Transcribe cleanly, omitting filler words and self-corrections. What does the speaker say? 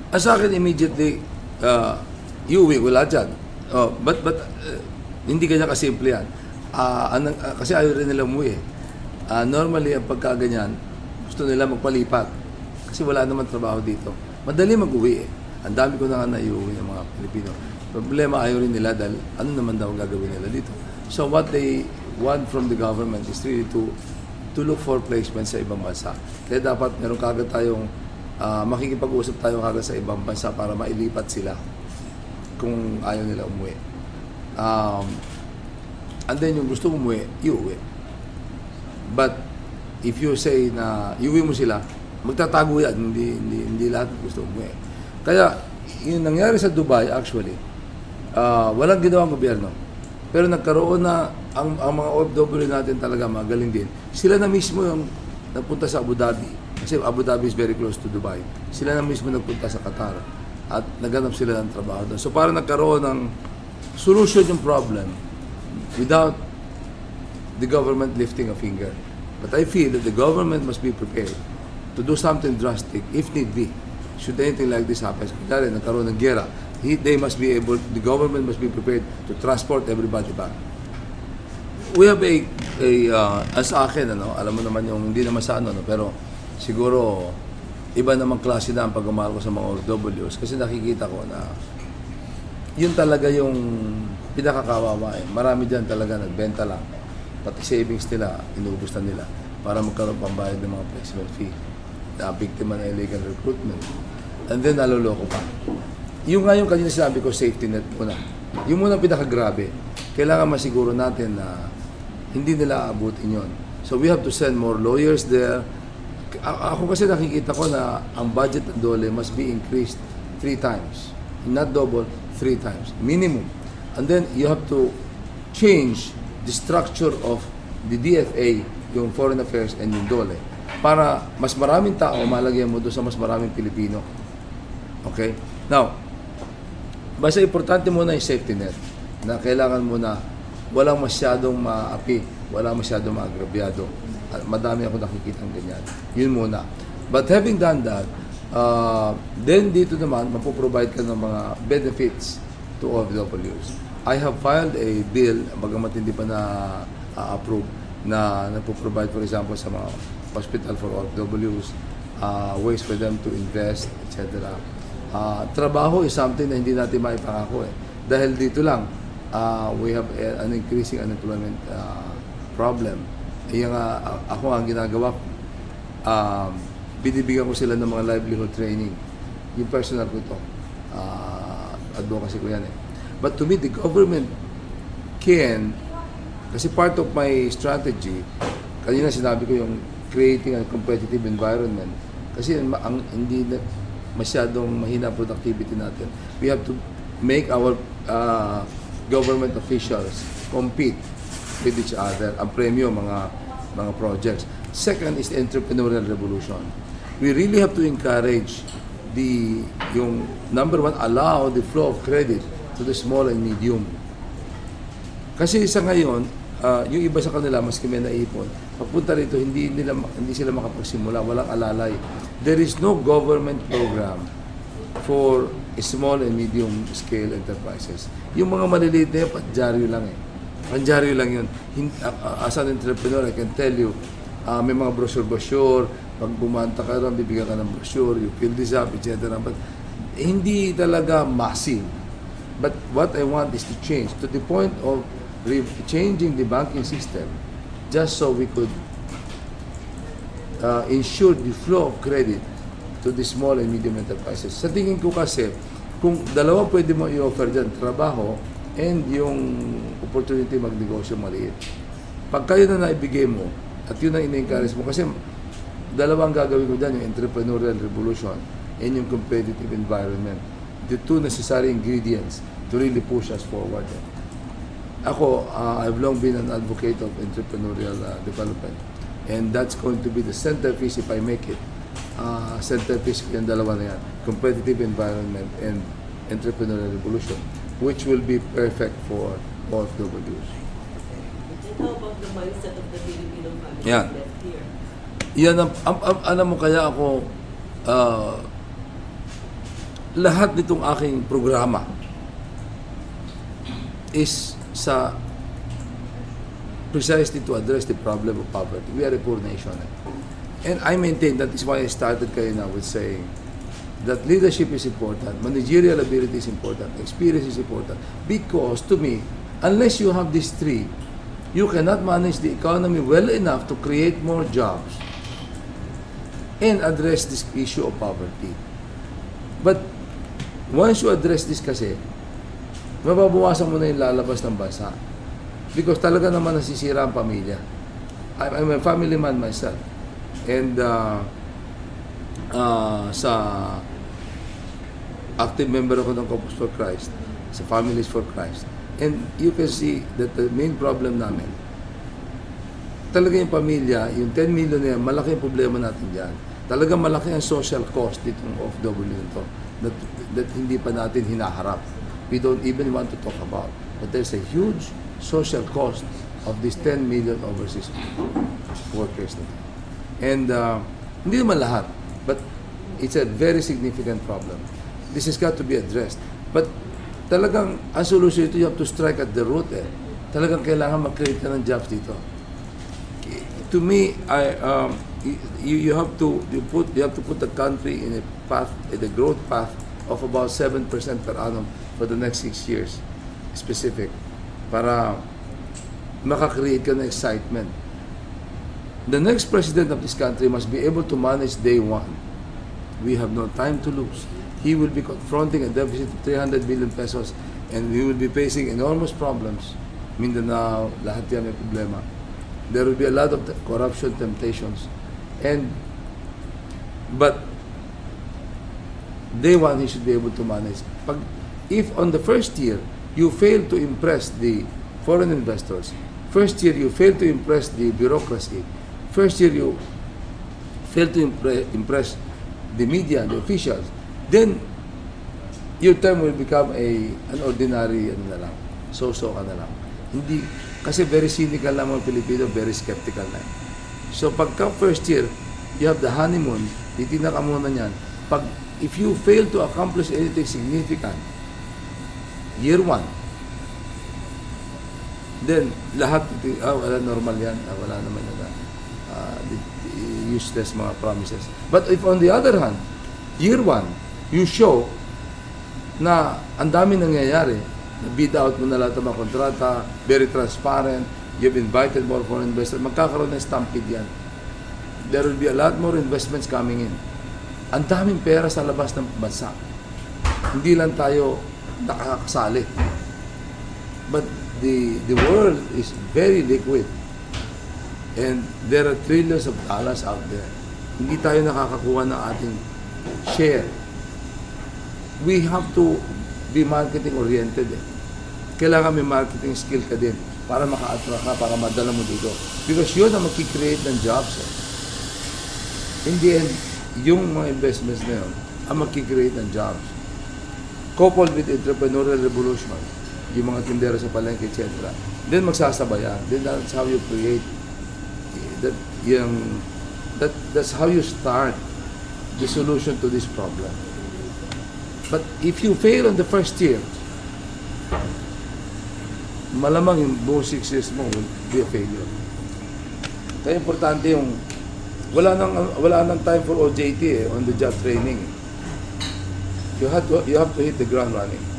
Sa akin, immediately, iuwi ko lahat dyan. But hindi ganyan kasimple yan. Kasi ayaw rin nila umuwi. Normally, ang pagkaganyan, gusto nila magpalipat. Kasi wala naman trabaho dito. Madali mag-uwi eh. Ang dami ko na nga naiuwi ng mga Pilipino. Problema, ayaw rin nila dahil ano naman daw gagawin nila dito. So what they want from the government is really to look for placements sa ibang bansa. Kaya dapat meron kagad tayong makikipag-usap tayo kagad sa ibang bansa para mailipat sila kung ayaw nila umuwi. And then yung gusto umuwi, iuwi. But if you say na iuwi mo sila, magtatago yan, hindi lahat gusto umuwi. Kaya yung nangyari sa Dubai actually, walang ginawang gobyerno. Pero nagkaroon na ang mga OFW natin talaga magaling din. Sila na mismo yung nagpunta sa Abu Dhabi. Kasi Abu Dhabi is very close to Dubai. Sila na mismo nagpunta sa Qatar at naghanap sila ng trabaho doon. So parang nagkaroon ng solution yung problem without the government lifting a finger. But I feel that the government must be prepared to do something drastic if need be. Should anything like this happen, kunyari nagkaroon ng gera, they must be able, the government must be prepared to transport everybody back. We have sa akin, alam mo naman yung, hindi naman sa pero siguro, iba namang klase na ang pagmamahal ko sa mga OFWs kasi nakikita ko na yun talaga yung pinakakawawa eh. Marami dyan talaga nagbenta lang. Pati savings nila, inubos na nila para magkaroon pambayad ng mga flexible fee. Na biktima ng illegal recruitment. And then naloloko pa. Yung nga yung kanina sinabi ko, safety net muna. Yung muna pinakagrabe. Kailangan masiguro natin na hindi nila aabutin yon. So we have to send more lawyers there. Ako kasi nakikita ko na ang budget ng DOLE must be increased 3 times. Not double, 3 times. Minimum. And then you have to change the structure of the DFA, yung Foreign Affairs and yung DOLE, para mas maraming tao malagyan mo doon sa mas maraming Pilipino. Okay? Now, basta importante muna yung safety net na kailangan mo na walang masyadong maapi, walang masyadong maagrabyado. Madami ako nakikita ng ganyan. Yun muna. But having done that, then dito naman, mapoprovide ka ng mga benefits to OFWs. I have filed a bill, bagamat hindi pa na-approve, na nagpo-provide, for example, sa mga hospital for OFWs, ways for them to invest, etc. Trabaho is something na hindi natin maipangako eh. Dahil dito lang, we have an increasing unemployment problem. Yung, ako ang ginagawa ko, binibigyan ko sila ng mga livelihood training. Yung personal ko ito, advocacy ko yan eh. But to me, the government can, kasi part of my strategy, kanina sinabi ko yung creating a competitive environment. Kasi hindi masyadong mahina productivity natin. We have to make our government officials compete with each other. Ang premyo, mga projects. Second is the entrepreneurial revolution. We really have to encourage yung number one, allow the flow of credit to the small and medium. Kasi sa ngayon, yung iba sa kanila, maski may naipon, pagpunta rito, hindi sila makapagsimula, walang alalay. There is no government program for small and medium scale enterprises. Yung mga maliliit na yun, pandyaryo lang eh. Pandyaryo lang yun. As an entrepreneur, I can tell you, may mga brochure, pag bumanta ka rin, bibigyan ka ng brochure, you fill this up, etc. But hindi talaga massive. But what I want is to change to the point of changing the banking system just so we could ensure the flow of credit to the small and medium enterprises. Sa tingin ko kasi, kung dalawa pwede mo i-offer dyan, trabaho and yung opportunity magnegosyo maliit. Pag kayo na naibigay mo, at yun ang ina-encourage mo, kasi dalawang gagawin ko dyan, yung entrepreneurial revolution and yung competitive environment. The two necessary ingredients to really push us forward. Ako, I've long been an advocate of entrepreneurial development. And that's going to be the centerpiece if I make it. Centerpiece yung dalawa na yan. Competitive environment and entrepreneurial revolution, which will be perfect for both OFWs. How about the mindset of the Filipino family Yeah. left here? Yan, alam mo kaya ako, lahat nitong aking programa is sa precisely to address the problem of poverty. We are a poor nation. And I maintain that is why I started kayo now with saying that leadership is important, managerial ability is important, experience is important. Because to me, unless you have these three, you cannot manage the economy well enough to create more jobs and address this issue of poverty. But once you address this kasi, mababawasan mo na yung lalabas ng bansa. Because talaga naman nasisira ang pamilya. I'm a family man myself. And sa active member ako ng Corpus for Christ, sa Families for Christ. And you can see that the main problem namin, talaga yung pamilya, yung 10 million na yan, malaki yung problema natin dyan. Talaga malaki ang social cost ditong OFW nito that hindi pa natin hinaharap. We don't even want to talk about. But there's a huge social cost of these 10 million overseas workers. And hindi naman lahat, but it's a very significant problem. This has got to be addressed. But talagang ang solution ito, you have to strike at the root. Talagang kailangan mag-create ka ng jobs dito. To me, you have to put the country in a path, in a growth path of about 7% per annum for the next 6 years, specific, para makakreate ka ng excitement. The next president of this country must be able to manage day one. We have no time to lose. He will be confronting a deficit of 300 billion pesos and we will be facing enormous problems. Mindanao, lahat yan may problema. There will be a lot of corruption temptations. But day one, he should be able to manage. If on the first year, you fail to impress the foreign investors, first year you fail to impress the bureaucracy, first year you fail to impress the media and the officials, then your term will become an ordinary so-so ka na lang. Hindi, kasi very cynical lang mga Pilipino, very skeptical na. So pagka first year, you have the honeymoon, titignan ka muna niyan. If you fail to accomplish anything significant, year one, then lahat, wala normal yan, wala naman useless mga promises. But if on the other hand, year one, you show na ang dami nangyayari, bid out mo na lahat ng mga kontrata, very transparent, you've invited more foreign investors, magkakaroon ng stampede yan. There will be a lot more investments coming in. Ang daming pera sa labas ng bansa. Hindi lang tayo nakakasali. But the world is very liquid. And there are trillions of dollars out there. Hindi tayo nakakakuha ng ating share. We have to be marketing oriented. Kailangan may marketing skill ka din para maka-attract ka, para madala mo dito. Because yun ang mag-create ng jobs. In the end, yung mga investments na yun ang mag-create ng jobs. Coupled with entrepreneurial revolution, yung mga tindera sa palengke, etc. Then magsasabayan. Then that's how you create that's how you start the solution to this problem. But if you fail on the first year, malamang yung buong 6 years mo will be a failure. Kaya importante yung wala nang time for OJT on the job training. You have to hit the ground running.